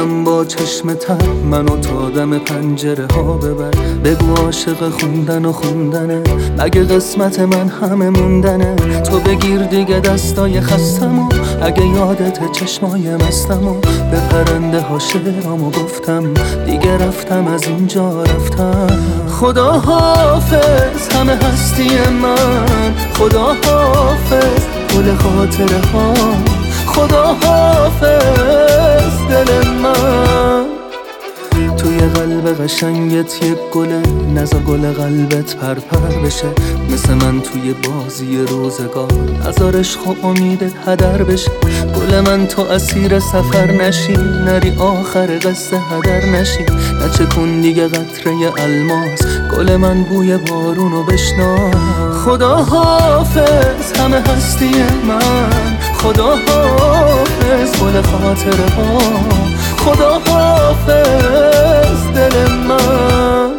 برم با چشم تر منو تا دم پنجره ها ببر. بگو عاشق خوندن و خوندنه، مگه قسمت من همه موندنه. تو بگیر دیگه دستای خستمو، اگه یادت چشمای مستمو. به پرنده ها شعرامو گفتم، دیگه رفتم از اینجا رفتم. خدا حافظ همه هستی من، خدا حافظ گل خاطره ها، خدا حافظ دل من. توی قلب قشنگت یک گله، نزا گل قلبت پرپر بشه. مثل من توی بازی روزگار، نزار عشق و امیدت هدر بشه. گل من تو اسیر سفر نشی، نری آخر قصه هدر نشی. نچه کن دیگه قطره الماس، گل من بوی بارونو بشنا. خدا حافظ همه هستی من، خدا حافظ گل خاطره ها، خدا حافظ دل من.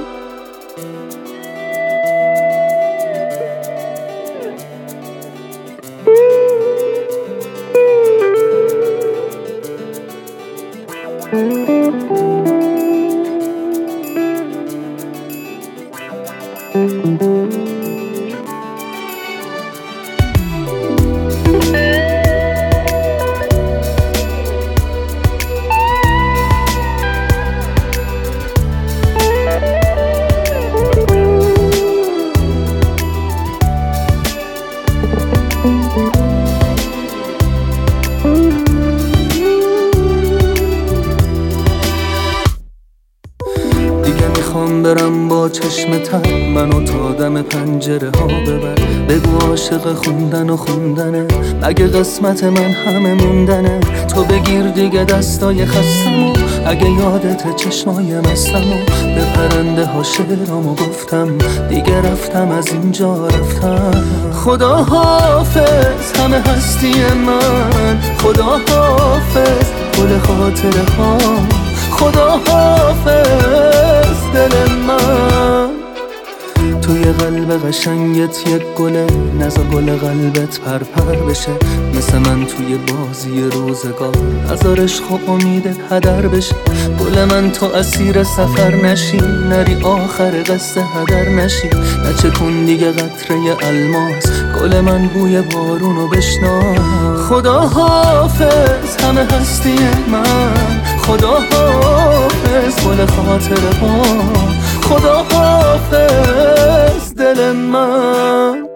میخوام برم با چشم تر منو تا دم پنجره ها ببر. بگو عاشق خوندن و خوندنه، مگه قسمت من همه موندنه. تو بگیر دیگه دستای خستمو، اگه یادت چشمای مستمو. به پرنده ها شعرامو گفتم، دیگه رفتم از اینجا رفتم. خدا حافظ همه هستی من، خدا حافظ گل خاطره ها، خدا حافظ دل من. توی قلب قشنگت یک گله، نزا گل قلبت پرپر بشه. مثل من توی بازی روزگار، نزار عشق و امیدت هدر بشه. گل من تو اسیر سفر نشی، نری آخر قصه هدر نشی. نچه کن دیگه قطره الماس، گل من بوی بارونو بشنا. خدا حافظ همه هستی من، خدا حافظ گل خاطره ها، خدا حافظ دل من.